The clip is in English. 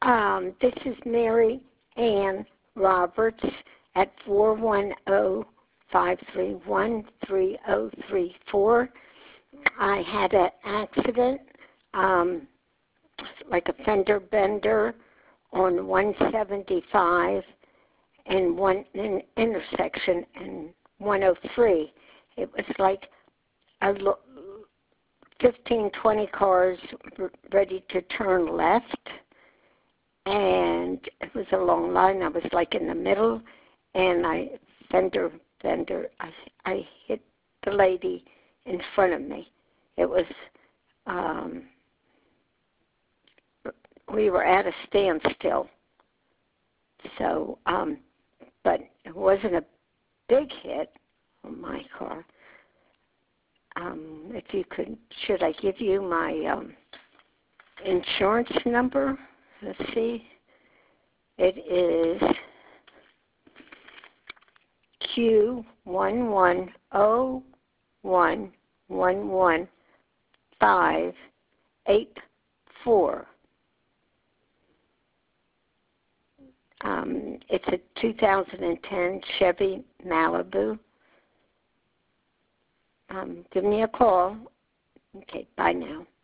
This is Mary Ann Roberts at 410-531-3034. I had an accident, like a fender bender on 175 and an intersection in 103. It was like 15, 20 cars ready to turn left, and it was a long line. I was like in the middle, and I hit the lady in front of me. It was, we were at a standstill. So, but it wasn't a big hit on my car. If you could, should I give you my insurance number? Let's see. It is Q111111584. It's a 2010 Chevy Malibu. Give me a call. Okay, bye now.